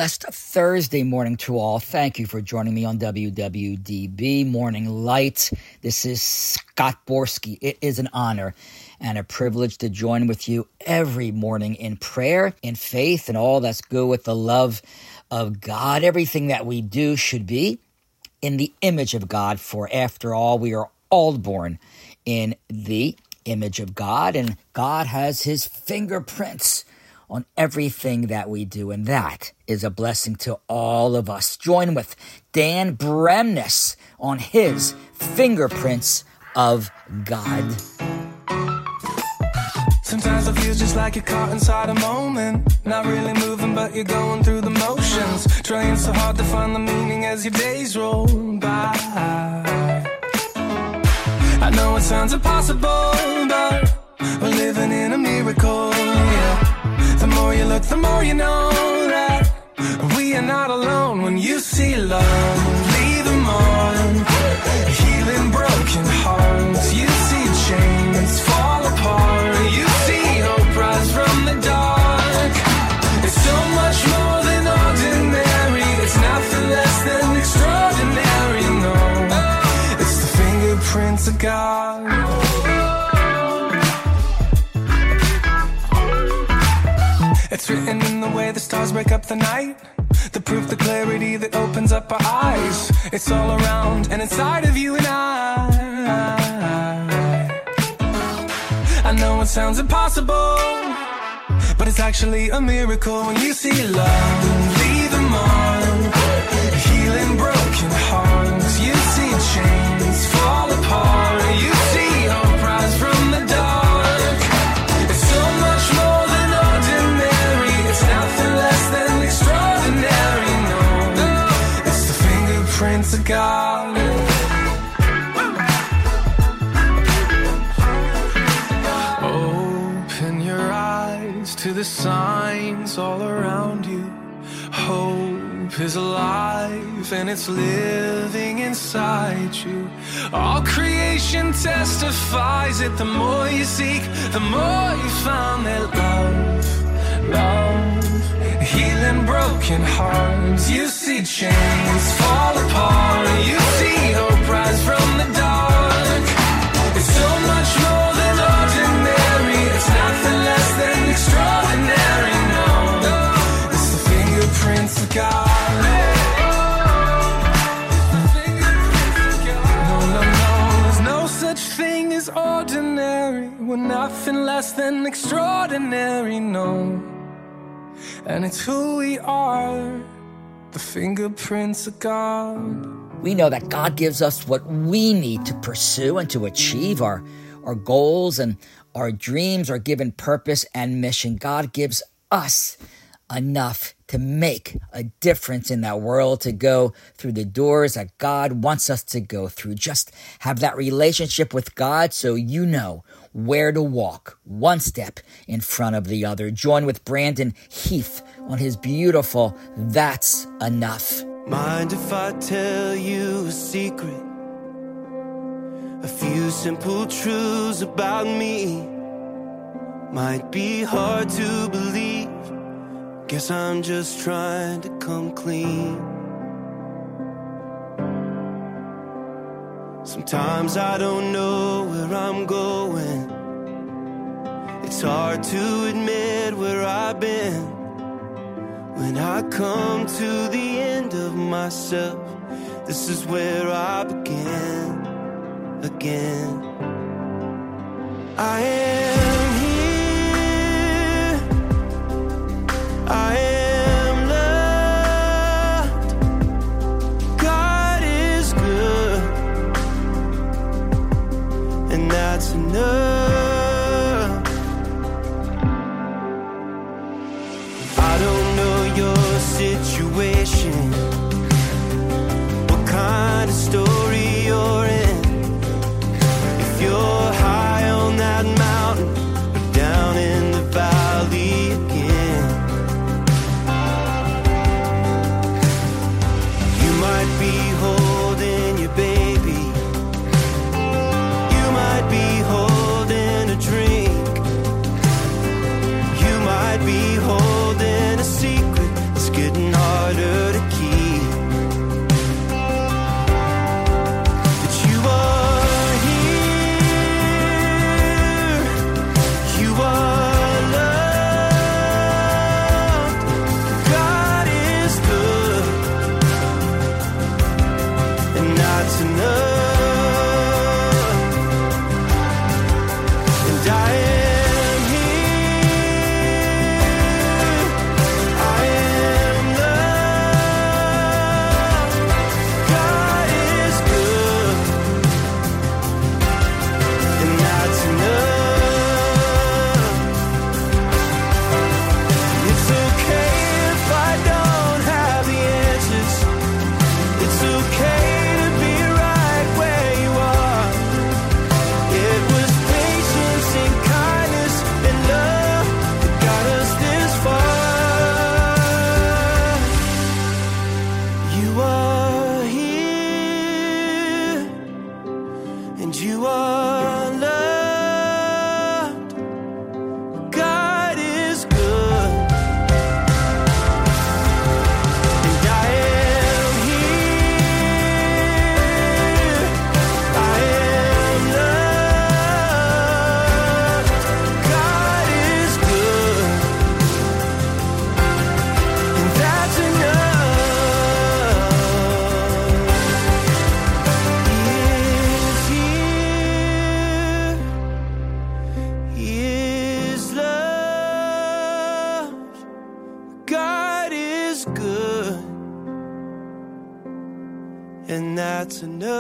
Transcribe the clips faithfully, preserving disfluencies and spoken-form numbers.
blessed Thursday morning to all. Thank you for joining me on W W D B Morning Light. This is Scott Borski. It is an honor and a privilege to join with you every morning in prayer, in faith, and all that's good with the love of God. Everything that we do should be in the image of God, for after all, we are all born in the image of God, and God has his fingerprints on everything that we do, and that is a blessing to all of us. Join with Dan Bremnes on his fingerprints of God. Sometimes it feels just like you're caught inside a moment, not really moving, but you're going through the motions, trying so hard to find the meaning as your days roll by. I know it sounds impossible, but we're living in a miracle, yeah. The more you look, the more you know that we are not alone. When you see love, leave them on, healing broken hearts. You see chains fall apart. You see hope rise from the dark. It's so much more than ordinary. It's nothing less than extraordinary, no. It's the fingerprints of God. It's written in the way the stars break up the night, the proof, the clarity that opens up our eyes. It's all around and inside of you and I. I know it sounds impossible, but it's actually a miracle when you see love, leave them on, healing broken hearts. You see chains fall apart. You see hope rise from the dark. It's so much more than ordinary. It's nothing less than extraordinary, no. It's the fingerprints of God. Open your eyes to the signs all around you. Hope is alive and it's living inside you. All creation testifies it. The more you seek, the more you find that love, love, healing broken hearts. You see chains fall apart. You see hope rise from the dark. It's so much more than ordinary. It's nothing less than extraordinary, no. It's the fingerprints of God. No, no, no, there's no such thing as ordinary. We're nothing less than extraordinary, no. And it's who we are, the fingerprints of God. We know that God gives us what we need to pursue and to achieve. Our, our goals and our dreams are given purpose and mission. God gives us enough to make a difference in that world, to go through the doors that God wants us to go through. Just have that relationship with God so you know where to walk, one step in front of the other. Join with Brandon Heath on his beautiful That's Enough. Mind if I tell you a secret? A few simple truths about me. Might be hard to believe. Guess I'm just trying to come clean. Sometimes I don't know where I'm going. It's hard to admit where I've been. When I come to the end of myself, this is where I begin again. I am here, I am loved. God is good, and that's enough. I don't know your situation, what kind of story you're in. If you're high on that mountain or down in the valley again, you might be holding your baby, you might be holding a drink, you might be holding a secret that's getting hard harder to keep. But you are here, you are loved. God is good, and that's enough. And I am here, I am loved. God is good, and that's enough. It's okay if I don't have the answers. It's okay to be right where you are. It was patience and kindness and love that got us this far. You are here, and you are loved. God is good, and I am here, I am loved. God is good, and that's enough. He is here, He is loved. God is good, and that's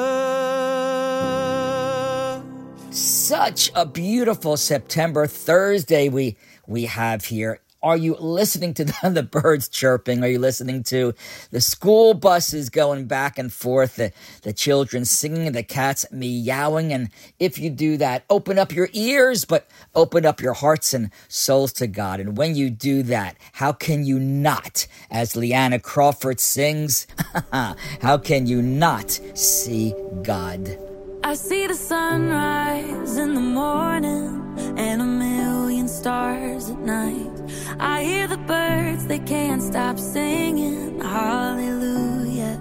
enough. Such a beautiful September Thursday we we have here. Are you listening to the, the birds chirping? Are you listening to the school buses going back and forth, the, the children singing, the cats meowing? And if you do that, open up your ears, but open up your hearts and souls to God. And when you do that, how can you not, as Leanna Crawford sings, how can you not see God? I see the sunrise in the morning and a million stars at night. I hear the birds, they can't stop singing hallelujah.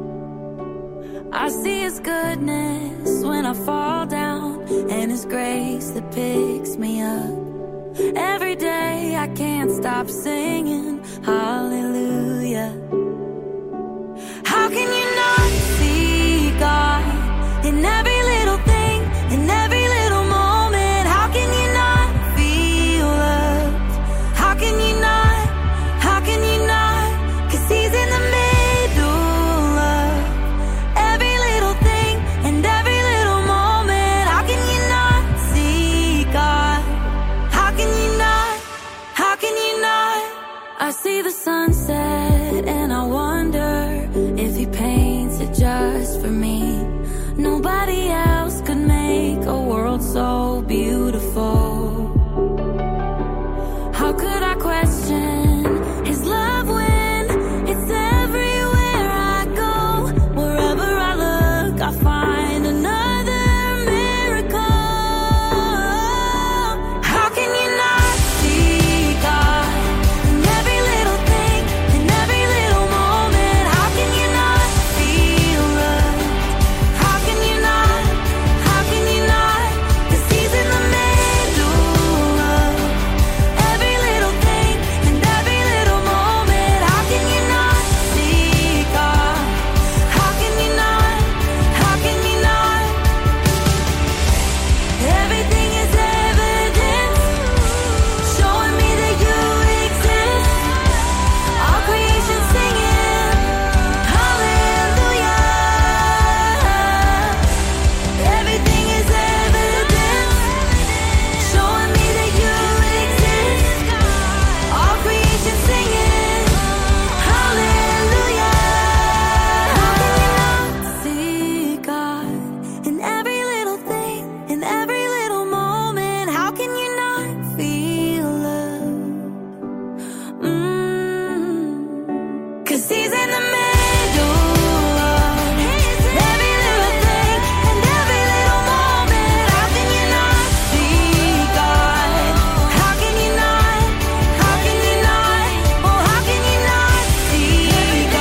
I see His goodness when I fall down and His grace that picks me up. Every day I can't stop singing hallelujah. How can you not see God in every little thing, in every little moment? How can you not feel loved? How can you not, how can you not? 'Cause He's in the middle of every little thing and every little moment. How can you not see God? How can you not, how can you not? I see the sunset and I wonder if He paints it just for me. Nobody else could make a world so beautiful. How could I question His love when it's everywhere I go? Wherever I look, I find another miracle. How can you not see God in every little thing, in every little moment? How can you not feel love? How can you not, how can you not? 'Cause He's in the middle of every little thing and every little moment. How can you not see God? How can you not, how can you not? Everything is evidence, showing me that You exist. All creation singing hallelujah. Everything is evidence, showing me that You exist. All creation singing hallelujah. How can you not see God in every little thing, in every little moment? How can you not feel love? Mm. 'Cause He's in the middle of every little thing and every little moment. How can you not see God? How can you not, how can you not, oh how can you not see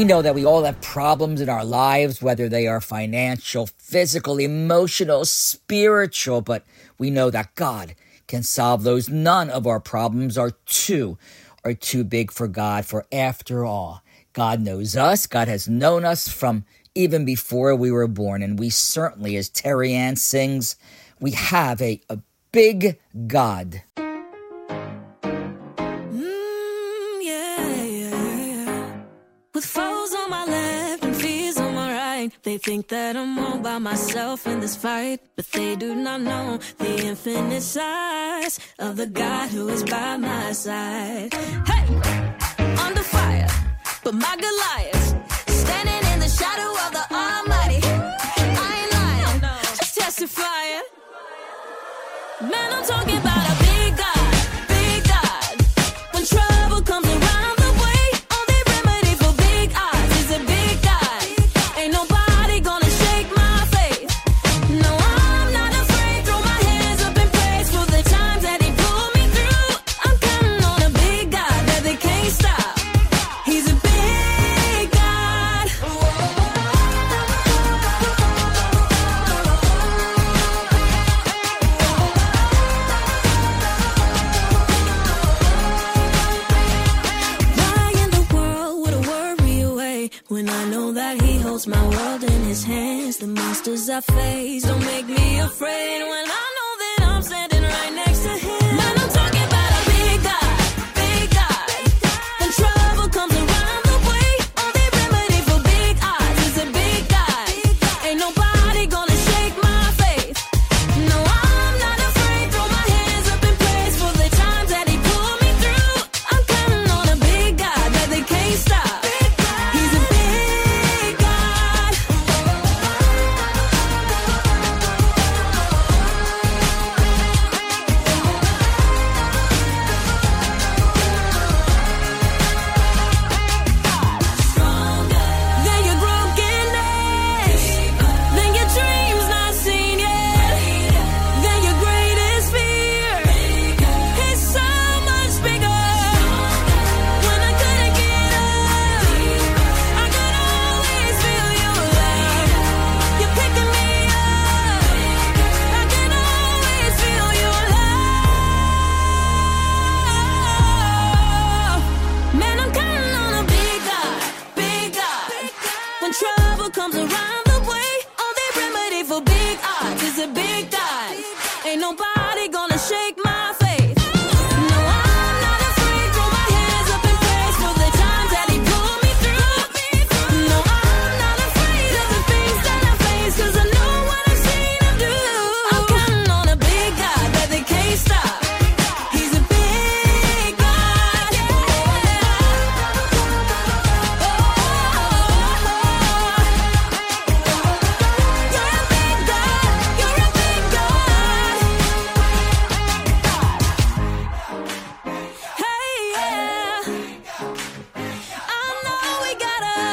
We know that we all have problems in our lives, whether they are financial, physical, emotional, spiritual, but we know that God can solve those. None of our problems are too, are too big for God, for after all, God knows us. God has known us from even before we were born, and we certainly, as Terry Ann sings, we have a, a big God. Mm, yeah, yeah, yeah. With foes on my left and fears on my right, they think that I'm all by myself in this fight, but they do not know the infinite size of the God who is by my side. Hey, under fire, but my Goliath standing in the shadow of the Almighty. I ain't lying, just testifying. Man, I'm talking about a big God, big God. When trouble comes around the way, only remedy for big odds is a big God. Ain't nobody gonna shake my faith. No, I'm not afraid. Throw my hands up in praise for the times that He pulled me through. I'm counting on a big God that they can't stop. He's a big God. Why in the world would I worry away when I know that He holds my world in His hands? The monsters I face don't make me afraid when I know that I'm standing right next to Him. Man, I'm talking about a big God, big God. When trouble comes around the way, only remedy for big odds is a big God. Ain't nobody gonna shake my faith. No, I'm not afraid. Throw my hands up in praise for the times that He pulled me through. I'm counting on a big God that they can't stop. He's a big God. Stronger than your brokenness, than your dreams not seen yet, than your greatest fear. It's so much bigger. When I couldn't get up, I could always feel your love. You're picking me up. I can always feel your love. Man, I'm counting on a big God, big God. When trouble comes around the way, only remedy for big odds is a big God. Ain't nobody gonna shake my faith. No, I'm not afraid. Throw my hands up in praise for the times that He pulled me through. No, I'm not afraid of the things that I face, 'cause I know what I've seen Him do. I'm counting on a big God that they can't stop. He's a big God. Yeah. You're a big God. You're a big God. Hey, yeah. I know we got a,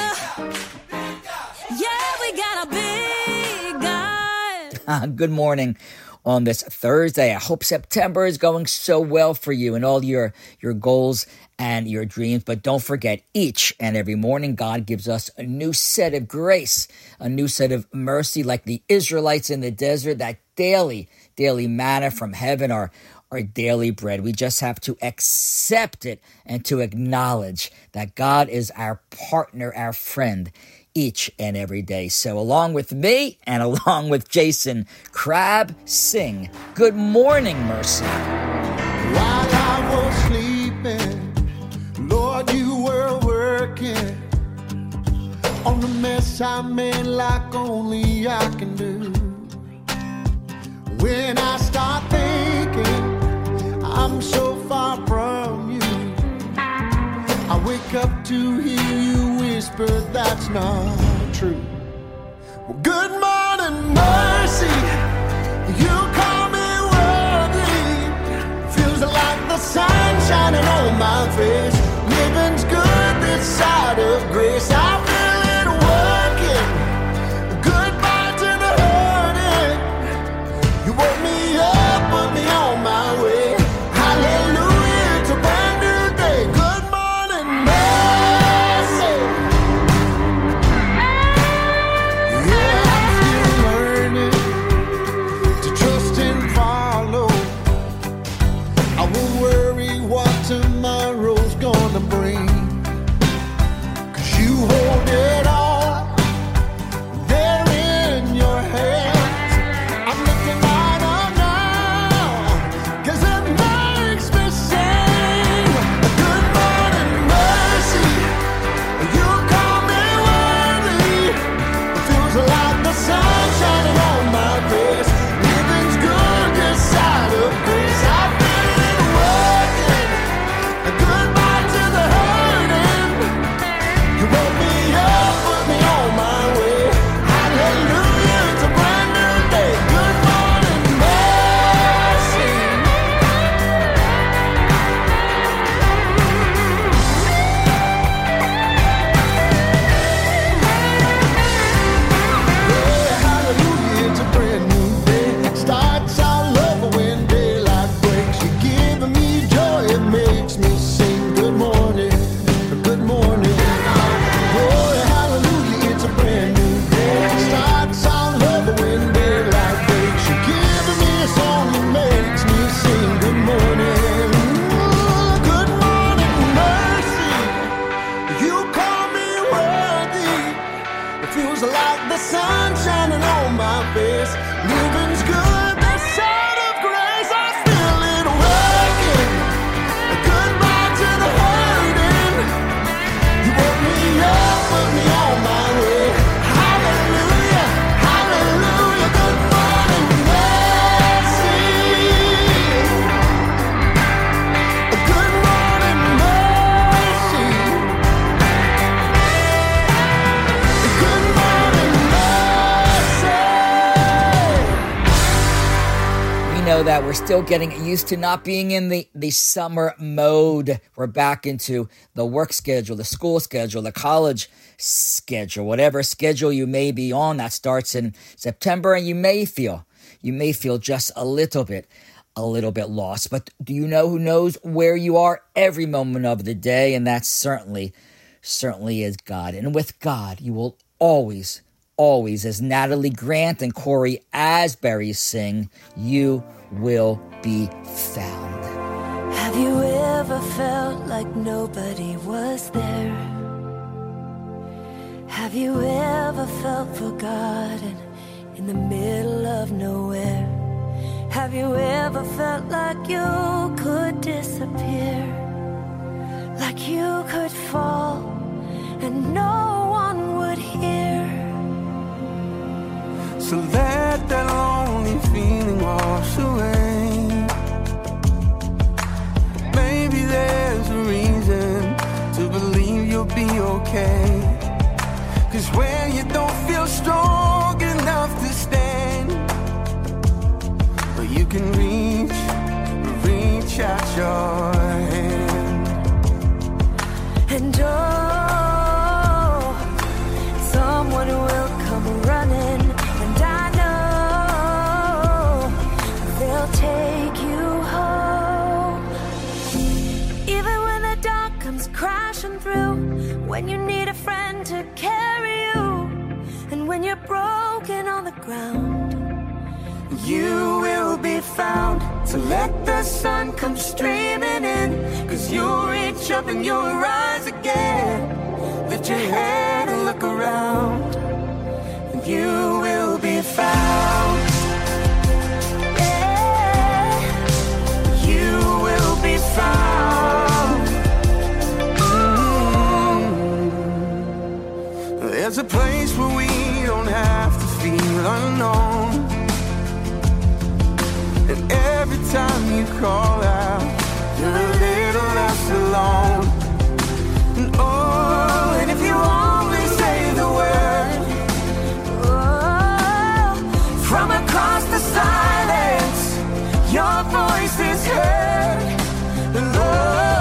yeah, we got a big God. Good morning on this Thursday. I hope September is going so well for you and all your, your goals and your dreams. But don't forget, each and every morning, God gives us a new set of grace, a new set of mercy, like the Israelites in the desert, that daily, daily manna from heaven, our, our daily bread. We just have to accept it and to acknowledge that God is our partner, our friend, each and every day. So along with me and along with Jason Crabb, sing Good Morning, Mercy. While I was sleeping, Lord, you were working on the mess I made like only I can do. When I start thinking I'm so far from you, I wake up to hear you whisper that's not true. Well, good morning, mercy. You call me worthy. Feels like the sun shining on my face. Living's good this side of grace. I feel it working. Goodbye to the hurting. You woke me up, put me on my way. Hallelujah, it's a brand new day. Good morning, mercy. know that we're still getting used to not being in the, the summer mode. We're back into the work schedule, the school schedule, the college schedule, whatever schedule you may be on. That starts in September, and you may feel, you may feel just a little bit, a little bit lost. But do you know who knows where you are every moment of the day? And that certainly, certainly is God. And with God, you will always Always, as Natalie Grant and Corey Asbury sing, you will be found. Have you ever felt like nobody was there? Have you ever felt forgotten in the middle of nowhere? Have you ever felt like you could disappear? Like you could fall and no one would hear? So let that lonely feeling wash away. Maybe there's a reason to believe you'll be okay. Cause when you don't feel strong enough to stand, but you can reach, reach out your hand. And oh, someone will come running. Take you home. Even when the dark comes crashing through, when you need a friend to carry you, and when you're broken on the ground, you will be found. So let the sun come streaming in, cause you'll reach up and you'll rise again. Lift your head and look around, and you will be found. Found. Mm-hmm. There's a place where we don't have to feel unknown, and every time you call out, you're a little less alone. And oh, and if you only say the word, oh, from across the silence, your voice is heard. And oh,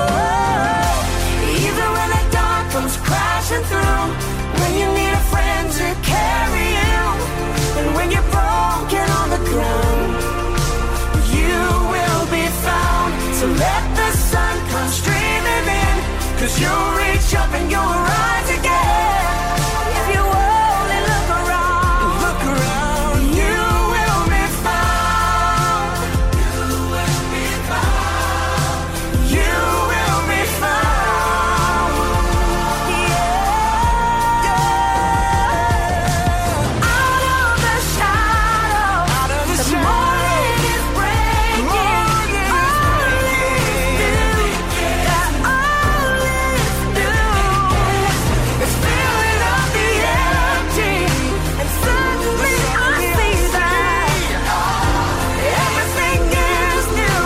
even when the dark comes crashing through, when you need a friend to carry you, and when you're broken on the ground, you will be found. So let the sun come streaming in, cause you'll reach up and you'll rise again. If you only look around, look around, you will be found. You will be found. You will be found. Yeah, yeah. Out of the shadow, out of the, the shadow. Morning is breaking. Morning is breaking. That all is new. It's filling up the empty, and suddenly I see that everything is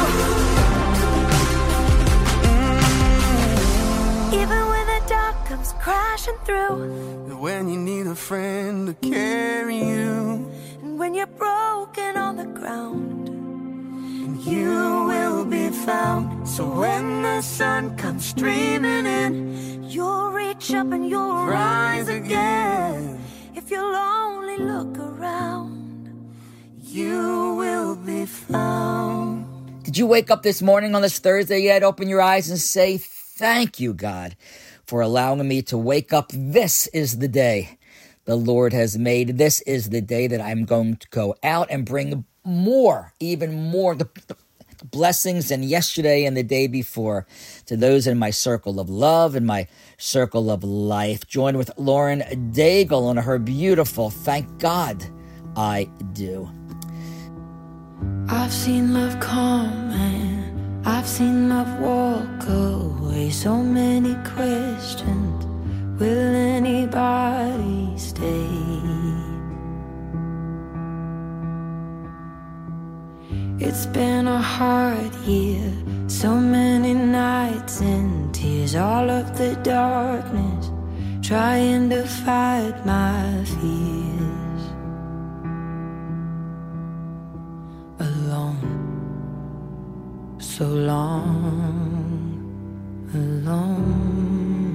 new. Even when the dark comes crashing through, when you need a friend to carry you, and when you're broken on the ground, you will be found. So when the sun comes streaming in, you'll reach up and you'll rise again. If you'll only look around, You will be found. Did you wake up this morning on this Thursday yet? Open your eyes and say, thank you, God, for allowing me to wake up. This is the day the Lord has made. This is the day that I'm going to go out and bring more, even more, the, the blessings than yesterday and the day before to those in my circle of love and my circle of life. Join with Lauren Daigle on her beautiful Thank God I Do. I've seen love come and I've seen love walk away. So many questions, will anybody stay? It's been a hard year, so many nights and tears, all of the darkness, trying to fight my fears. Alone, so long alone.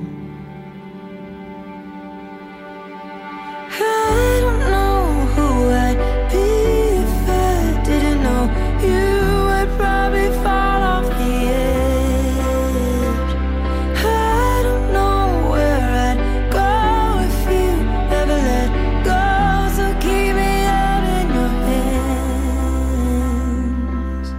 I don't know who I'd be if I didn't know you. I'd probably fall off the edge. I don't know where I'd go if you ever let go. So keep me out in your hands.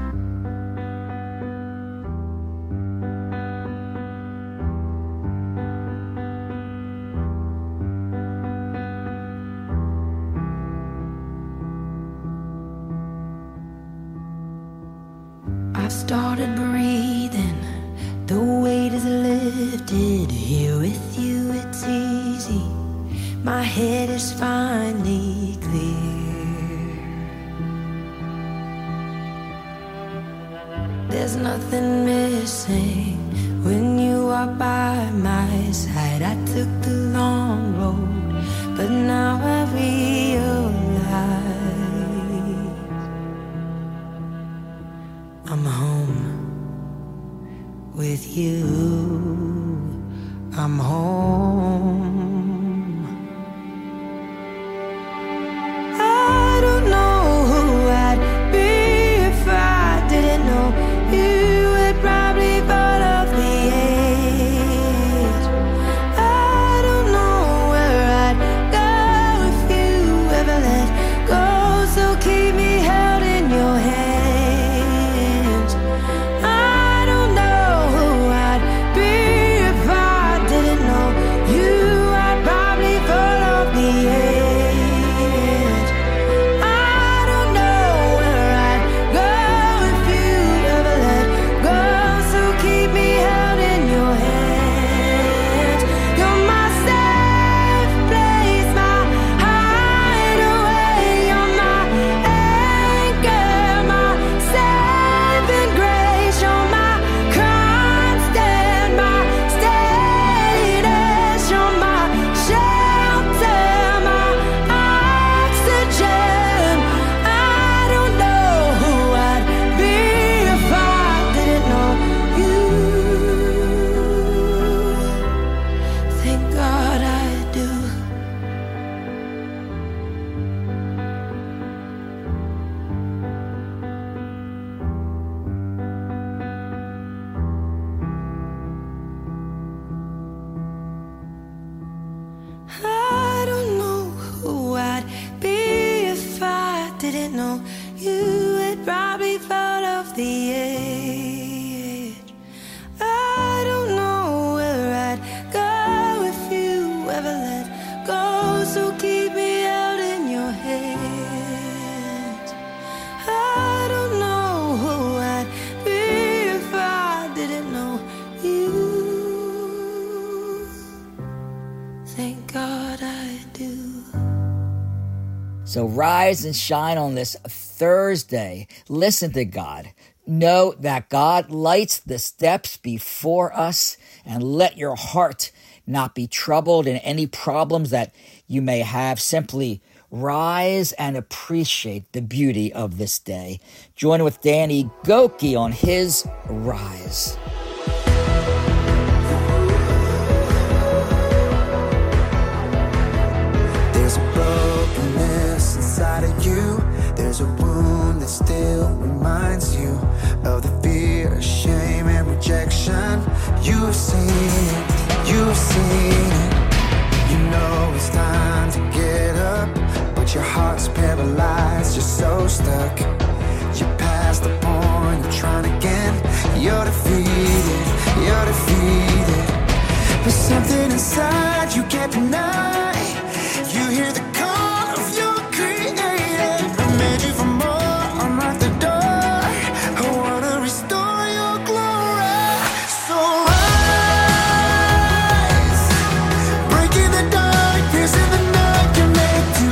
I've started breathing, the weight is lifted. Here with you it's easy, my head is finally clear. There's nothing missing when you are by my side. I took the long road, but now I realize I'm home with you. I'm home. I don't know who I'd be if I didn't know you. I'd probably fall off the edge. I don't know where I'd go if you ever let go. So keep me held in your hands. Didn't know you, had probably fall off the edge. I don't know where I'd go if you ever let go. So keep me out in your hands. I don't know who I'd be if I didn't know you. Thank God I do. So rise and shine on this Thursday. Listen to God. Know that God lights the steps before us, and let your heart not be troubled in any problems that you may have. Simply rise and appreciate the beauty of this day. Join with Danny Gokey on his Rise. There's a brokenness inside of you. There's a wound that still reminds you of the fear, shame, and rejection. You've seen it, you've seen it. You know it's time to get up, but your heart's paralyzed, you're so stuck. You're past the point of trying again. You're defeated, you're defeated. But something inside you can't deny. You hear the call of your creator, who made you for more. Unlock the door, I wanna restore your glory. So rise, breaking the darkness in the night can make you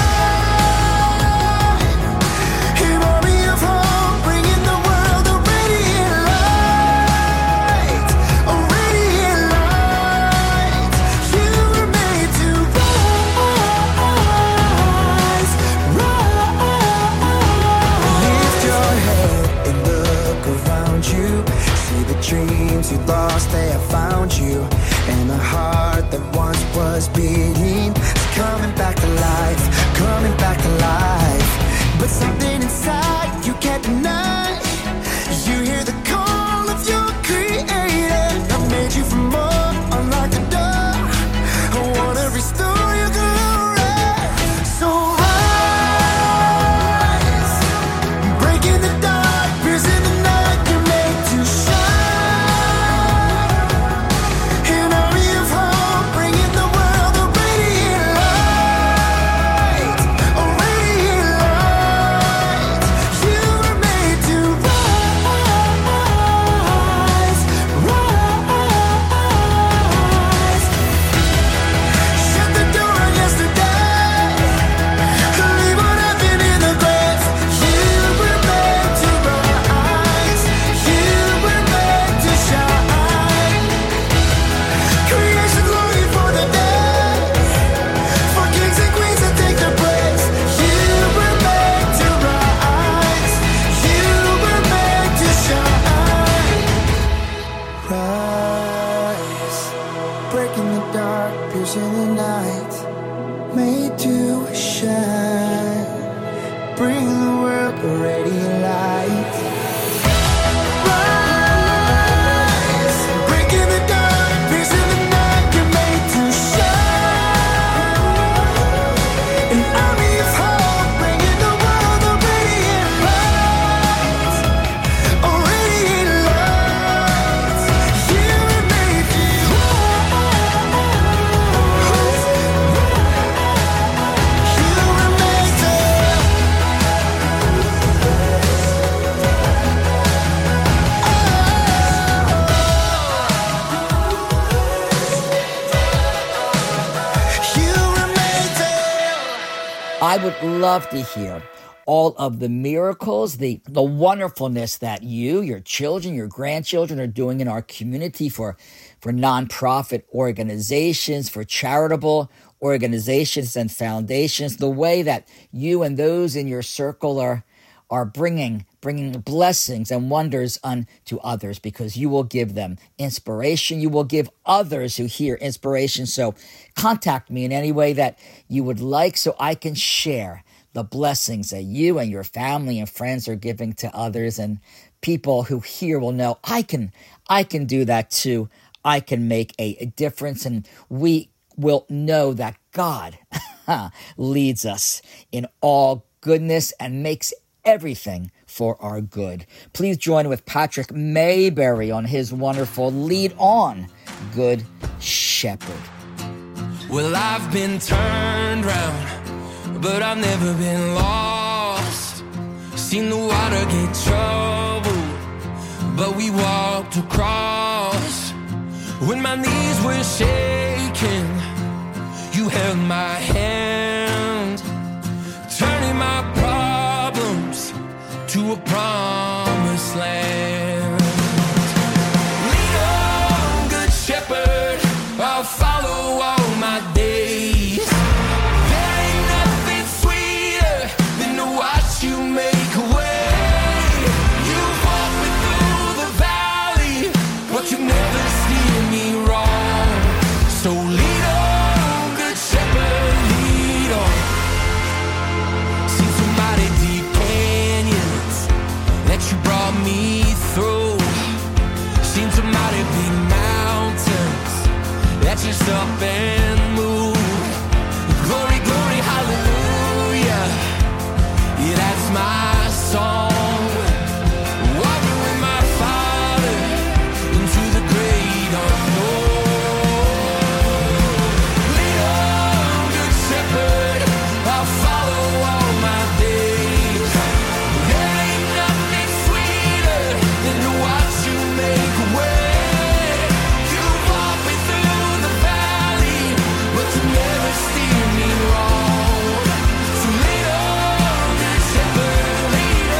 shine. An army of hope, bringing the world a radiant light, a radiant light. You remain. I would love to hear all of the miracles, the, the wonderfulness that you, your children, your grandchildren are doing in our community for, for nonprofit organizations, for charitable organizations and foundations, the way that you and those in your circle are, are bringing, bringing blessings and wonders unto others, because you will give them inspiration. You will give others who hear inspiration. So contact me in any way that you would like so I can share the blessings that you and your family and friends are giving to others, and people who hear will know, I can, I can do that too. I can make a, a difference, and we will know that God leads us in all goodness and makes everything for our good. Please join with Patrick Mayberry on his wonderful Lead On, Good Shepherd. Well, I've been turned round, but I've never been lost. Seen the water get troubled, but we walked across. When my knees were shaking, you held my hand, turning my problems to a promised land. Lead on, good shepherd, I'll follow all my days. There ain't nothing sweeter than to watch you make a way. You've walked me through the valley, but you never steer me wrong. So lead on, good shepherd, lead on. Seen so many deep canyons that you brought me through. Seen so many big mountains that you stop and move. Glory, glory, hallelujah. Yeah, that's my song. Walking with my Father into the great unknown. Lead on, good shepherd, I'll follow all my days. There ain't nothing sweeter than to watch you make a way. You walk me through the valley, but you never steer me wrong. So lead on, good shepherd, lead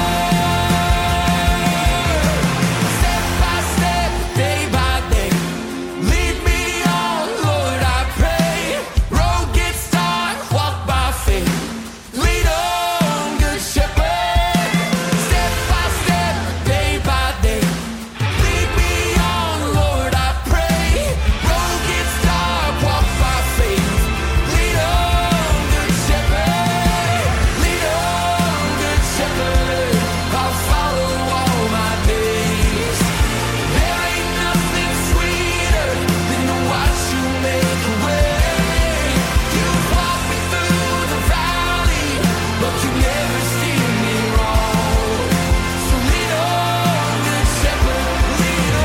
on. Step by step, day by day, lead me on, Lord, I pray. Road gets dark, walk by faith. Lead on, good shepherd. Step by step, day by day, lead me on, Lord, I pray. Road gets dark, walk by faith. Lead on, good shepherd. Lead on, good shepherd. I'll follow all my days. There ain't nothing sweeter than to watch you make a way. You've walked me through the valley, but you never steer me wrong. So lead on, good shepherd, lead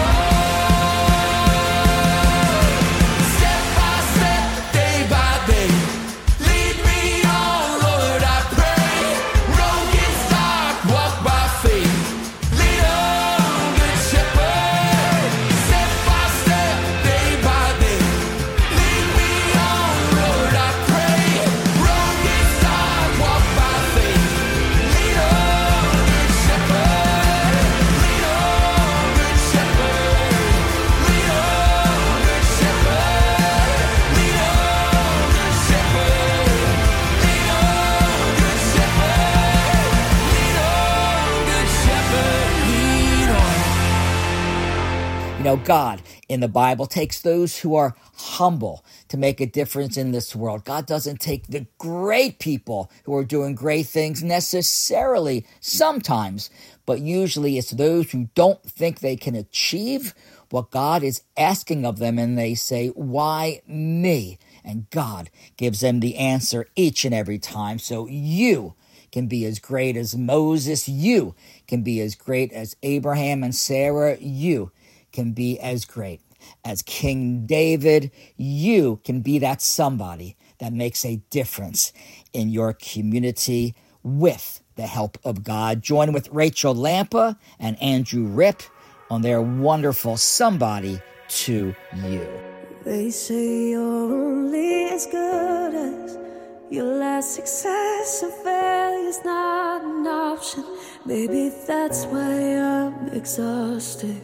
on. Step by step, day by day, lead me on, Lord, I pray. Road gets dark, walk by faith. Lead on, good shepherd. Step by step, day by day, lead me on, Lord, I pray. Road gets dark, walk by faith. Lead on, good shepherd. Lead on, good shepherd. Lead on, good shepherd. Lead on, good shepherd. Lead on, good shepherd. Lead on, good shepherd. Lead on. You know, God in the Bible takes those who are humble to make a difference in this world. God doesn't take the great people who are doing great things necessarily sometimes, but usually it's those who don't think they can achieve what God is asking of them, and they say, why me? And God gives them the answer each and every time. So you can be as great as Moses. You can be as great as Abraham and Sarah. You can be as great as King David. You can be that somebody that makes a difference in your community with the help of God. Join with Rachel Lampa and Andrew Rip on their wonderful Somebody to You. They say you're only as good as Your last success and failure's not an option. Maybe that's why I'm exhausted.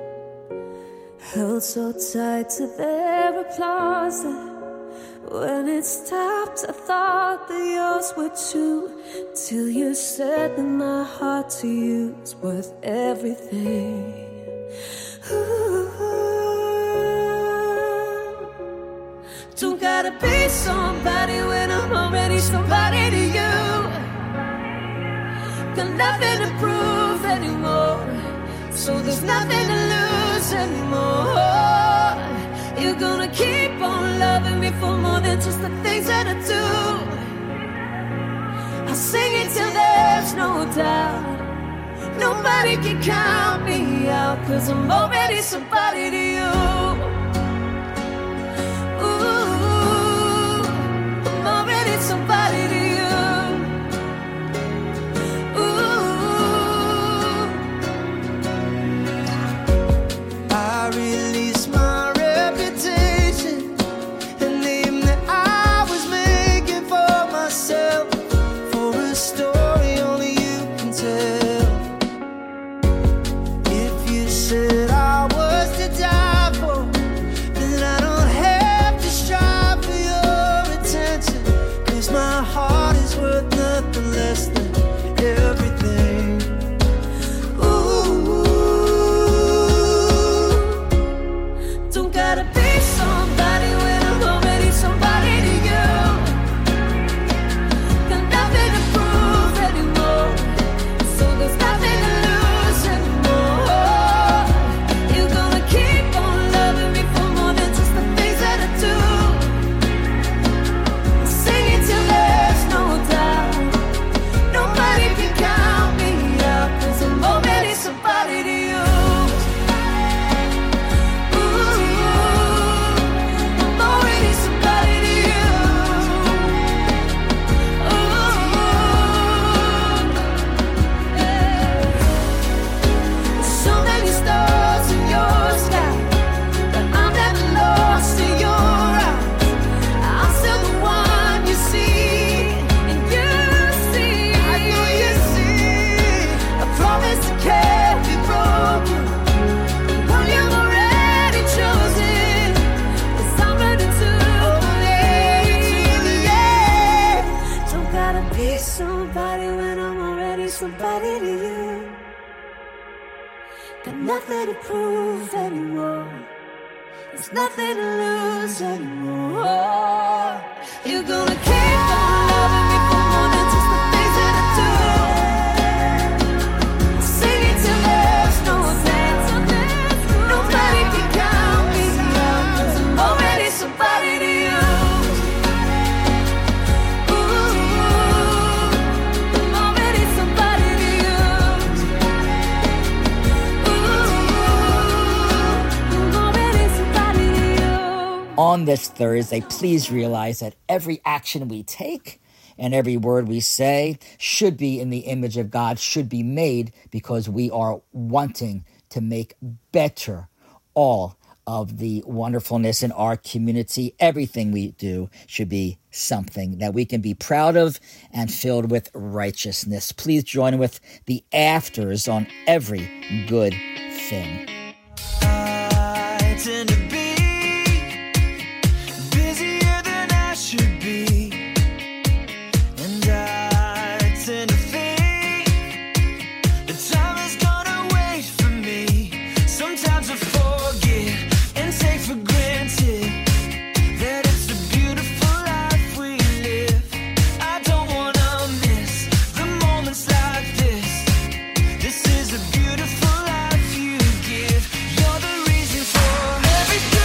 Held so tight to their applause that when it stopped, I thought that yours would too. Till you said that my heart to you is worth everything. Ooh. Don't gotta be somebody when I'm already somebody to you. Got nothing to prove anymore, so there's nothing to lose anymore. You're gonna keep on loving me for more than just the things that I do. I'll sing it till there's no doubt. Nobody can count me out, 'cause I'm already somebody to you. Ooh, I'm already somebody to you. Ooh, I release my reputation, a name that I was making for myself, for a story only you can tell. If you said I was to die for, then I don't have to strive for your attention, 'cause my heart is worth nothing less than everything. Ooh, don't gotta be somebody when I'm already somebody to you. Got nothing to prove anymore, so there's nothing to lose anymore. You're gonna keep on loving me for more than just the things that I do. Sing it till there's no doubt. Nobody can count me out, 'cause I'm already somebody to you. Ooh, I'm already somebody to you. Ooh, yeah. So many stars in your sky, but I'm never lost in your eyes. I'm still the one you see, and you see. I know you see. I promise I can't be broken. One you've already chosen, 'cause I'm ready to believe. Yeah. Don't gotta be somebody when I'm already somebody to you. Got nothing to prove anymore, there's nothing to lose anymore. You're gonna keep on loving me for more than just the things that I do. Sing it till there's no doubt. Nobody can count me out, 'cause I'm already somebody to you. Ooh, I'm already somebody to you. Ooh, I'm already somebody to you. On this Thursday, please realize that every action we take and every word we say should be in the image of God, should be made because we are wanting to make better all of the wonderfulness in our community. Everything we do should be something that we can be proud of and filled with righteousness. Please join with the afters on every good thing. I tend to be busier than I should be, and I tend to think the time is gonna wait for me. Sometimes I forget and take for granted that it's a beautiful life we live. I don't wanna miss the moments like this. This is a beautiful life you give. You're the reason for everything.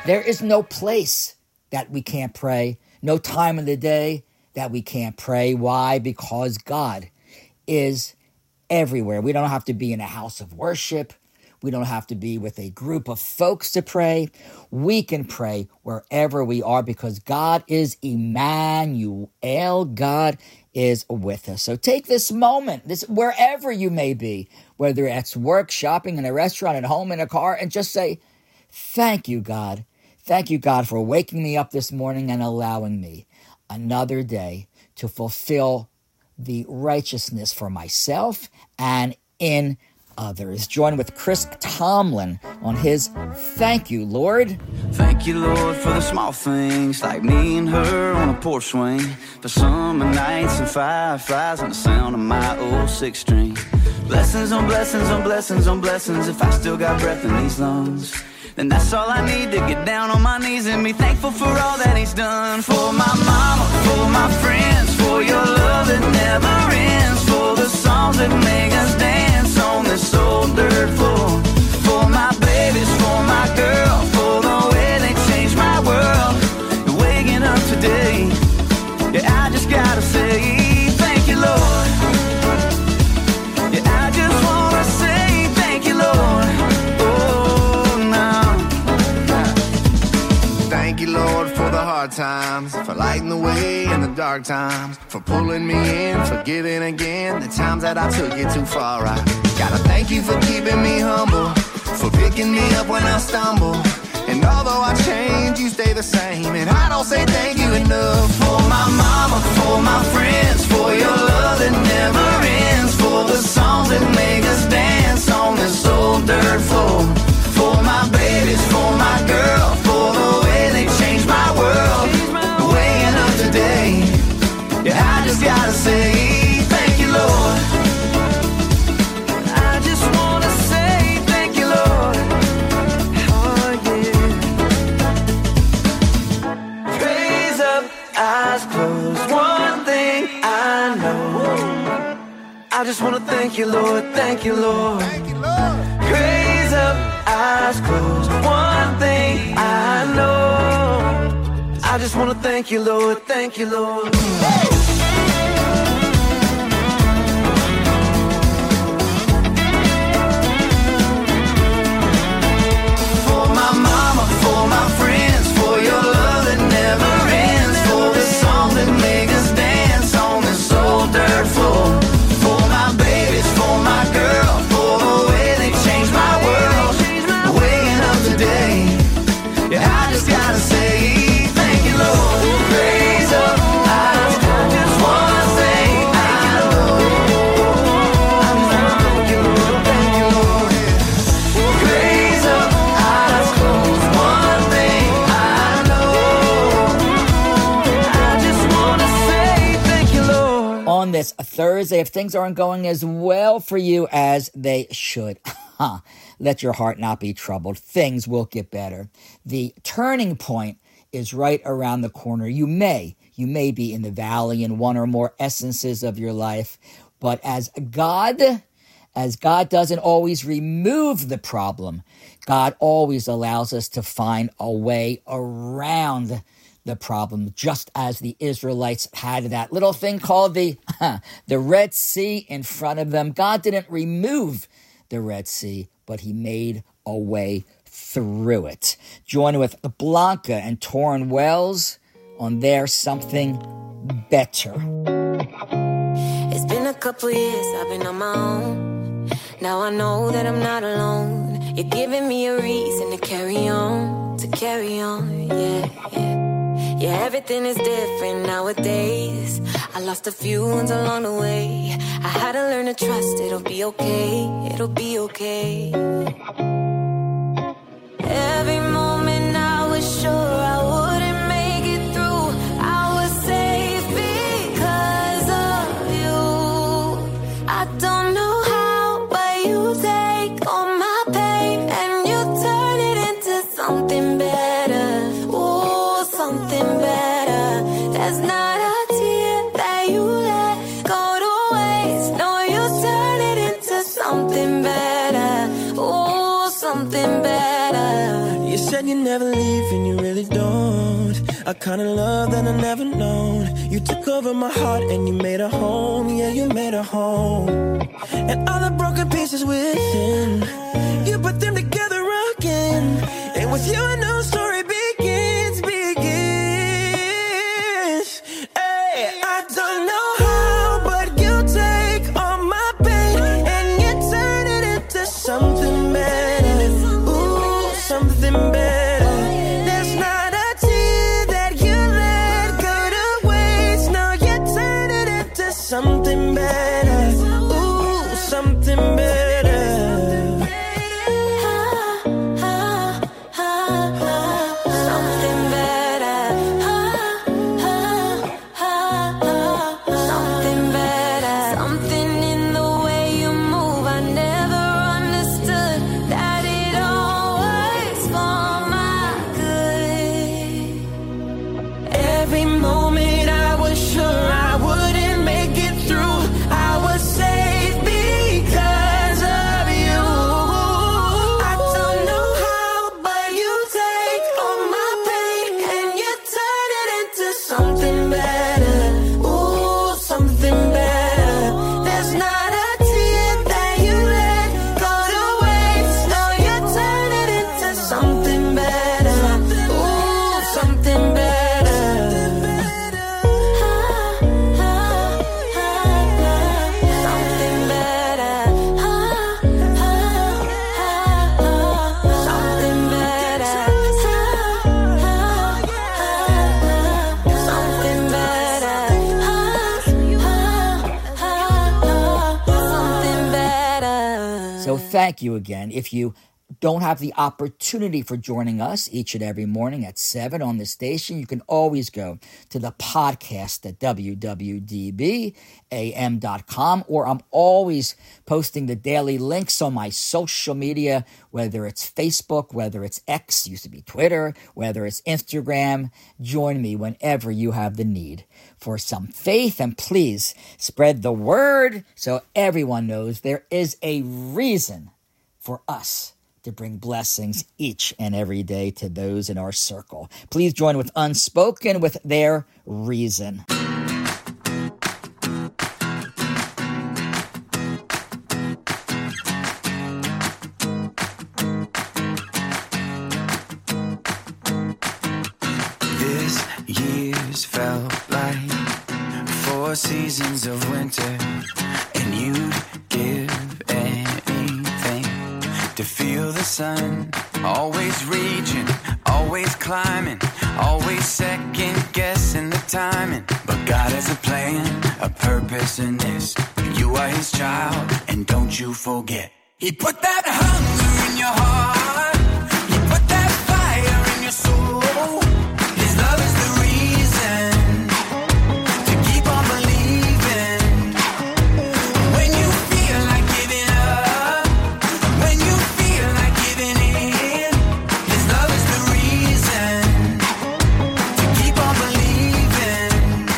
There is no place that we can't pray, no time of the day that we can't pray. Why? Because God is everywhere. We don't have to be in a house of worship. We don't have to be with a group of folks to pray. We can pray wherever we are because God is Emmanuel. God is with us. So take this moment, this wherever you may be, whether it's work, shopping, in a restaurant, at home, in a car, and just say, thank you, God. Thank you, God, for waking me up this morning and allowing me another day to fulfill the righteousness for myself and in others. Join with Chris Tomlin on his Thank You, Lord. Thank you, Lord, for the small things, like me and her on a porch swing, for summer nights and fireflies and the sound of my old six string. Blessings on blessings on blessings on blessings. If I still got breath in these lungs, then that's all I need to get down on my knees and be thankful for all that he's done. For my mama, for my friends, for your love that never ends, for the songs that make us dance on this old dirt floor, for my babies, for my girl, for the way they changed my world. And waking up today, yeah, I just gotta say thank you, Lord. Yeah, I just wanna say thank you, Lord. Thank you, Lord, for the hard times, for lighting the way in the dark times, for pulling me in, forgiving again the times that I took it too far. I gotta thank you for keeping me humble, for picking me up when I stumble. And although I change, you stay the same, and I don't say thank you enough. For my mama, for my friends, for your love that never ends, for the songs that make us dance on this old dirt floor, for my babies, for my girl, for the way they changed my world. Waking up today, yeah, I just gotta say thank you, Lord. I just wanna say thank you, Lord. Oh, yeah. Praise up, eyes closed. One thing I know, I just wanna thank you, Lord. Thank you, Lord. Thank you, Lord. Praise up, eyes closed. One thing I know, I just wanna thank you, Lord. Thank you, Lord. For my mama, for my friends, for your love that never ends, for the songs that make us dance on this old dirt floor, for my babies, for my girl, for the way they changed my world. Waking up today, yeah, I just gotta say thank you, Lord. Praise up, I just wanna say thank you, Lord. I just wanna thank you, Lord. Thank you, Lord. Praise up, eyes closed. One thing I know, I just wanna say thank you, Lord. On this Thursday, if things aren't going as well for you as they should, let your heart not be troubled. Things will get better. The turning point is right around the corner. You may, you may be in the valley in one or more essences of your life, but as God, as God doesn't always remove the problem, God always allows us to find a way around the problem, just as the Israelites had that little thing called the, the Red Sea in front of them. God didn't remove the Red Sea, but he made a way through it. Join with Blanca and Torrin Wells on their Something Better. It's been a couple years, I've been on my own. Now I know that I'm not alone. You're giving me a reason to carry on, to carry on, yeah, yeah. Yeah, everything is different nowadays. I lost a few ones along the way. I had to learn to trust it'll be okay, it'll be okay. Every moment I was sure I wouldn't make it through. I was safe because of you. I don't know how, but you take all my pain and you turn it into something better. Ooh, something better. There's not a tear that you let go to waste. No, you turn it into something better. Ooh, something better. You said you never leave and you really don't. A kind of love that I never known. You took over my heart and you made a home. Yeah, you made a home. And all the broken pieces within, you put them together again. And with you a new story begins, begins. Hey, I don't know how, but you take all my pain and you turn it into something better. Ooh, something better. There's not a tear that you let go to waste. No, you turn it into something better. Ooh, something better. Thank you again. If you don't have the opportunity for joining us each and every morning at seven on the station, you can always go to the podcast at w w d b a m dot com, or I'm always posting the daily links on my social media, whether it's Facebook, whether it's X, used to be Twitter, whether it's Instagram. Join me whenever you have the need for some faith, and please spread the word so everyone knows there is a reason for us to bring blessings each and every day to those in our circle. Please join with Unspoken with their reason. This year's felt like four seasons of winter, and you'd give anything to feel the sun. Always reaching, always climbing, always second guessing the timing. But God has a plan, a purpose in this. You are his child, and don't you forget. He put that hunger in your heart. He put that fire in your soul. His love is the reason to keep on believing. When you feel like giving up, when you feel like giving in, his love is the reason to keep on believing.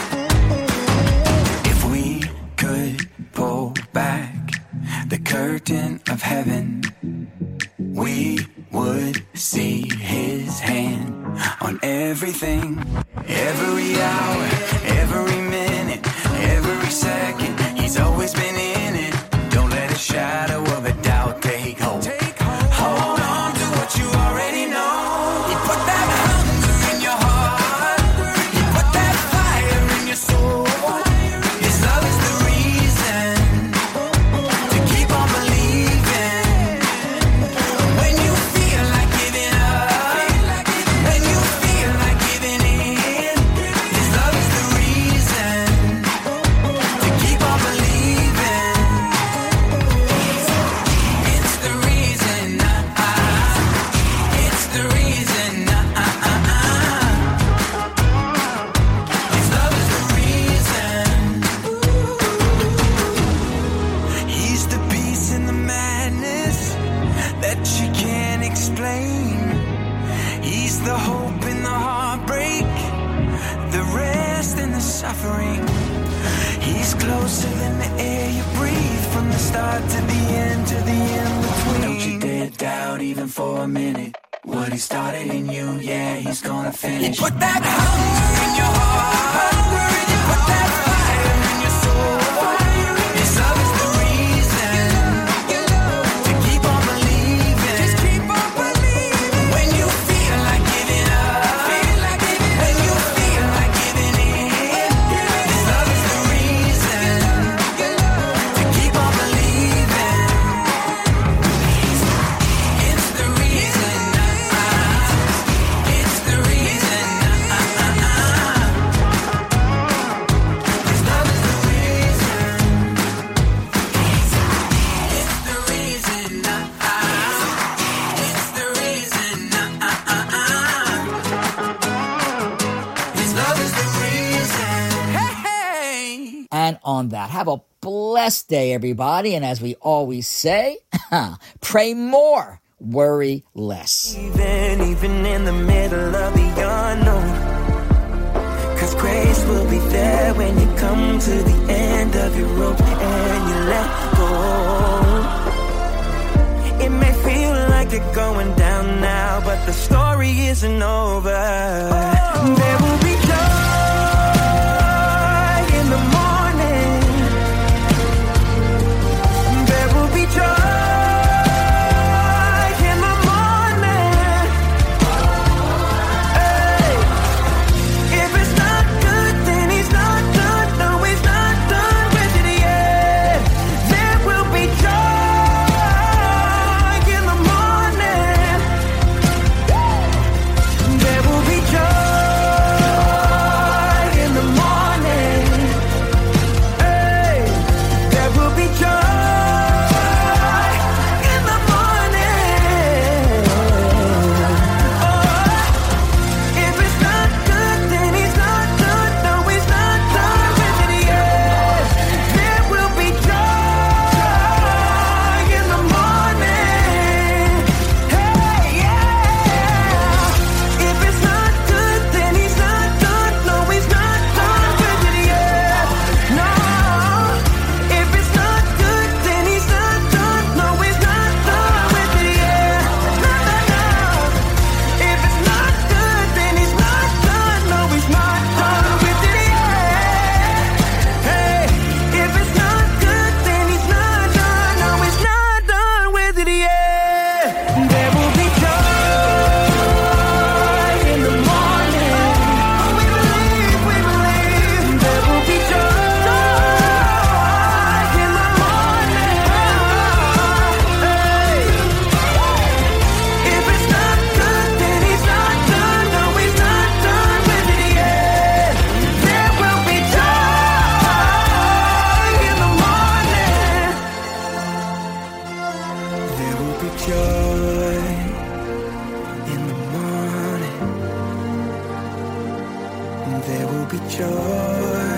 If we could pull back the curtain of heaven, we would see his hand on everything. Every hour, every minute, every second, he's always been in it. Don't let a shadow of a doubt take hold. Hold on to what you already know. He put that hunger in your heart. He put that fire in your soul. His love is the reason to keep on believing. When you feel like giving up, when you feel like giving in, his love is the reason to keep on believing. It's the reason, uh-uh. It's the reason, uh-uh. His love is the reason. He's the peace in the madness that you can't explain. He's the hope in the heartbreak, the rest in the suffering. He's closer than the air you breathe, from the start to the end, to the in-between. Don't you dare doubt even for a minute. What he started in you, yeah, he's gonna finish. Put that hunger in your heart, hunger in your heart. Put that fire in your soul. His love is the reason to keep on believing. Just keep on believing. When you feel like giving up, feel like giving when you feel like giving in, His love is the reason to keep on believing. It's the reason. It's the reason. His love is the reason. It's the reason. It's the reason. His love is the reason. Hey. And on that, have a blessed day, everybody. And as we always say, pray more, worry less. Even, even in the middle of the unknown. Cause grace will be there when you come to the end of your rope and you let go. It may feel like you're going down now, but the story isn't over. There will be joy in the morning. There will be joy in the morning. Hey, if it's not good, then he's not done. No, he's not done with it yet. There will be joy in the morning. There will be joy in the morning. Hey, there will be joy in the morning. Oh, if it's not good, then he's not done. No, he's not done with it yet. There will be joy in the morning. Hey, yeah. If it's not good, then he's not done. No, he's not done with it yet. No. If it's not good, then he's not done. No, he's not done with it yet. No, no, no. If it's not good, then he's not done. No, he's not done with it yet. Hey, if it's not good, then he's not done. No, he's not done with it yet. There will be joy in the morning. Oh, we believe, we believe. There will be joy in the morning. Hey, if it's not good, then he's not done. No, he's not done with it yet. There will be joy in the morning. There will be joy in the morning. There will be joy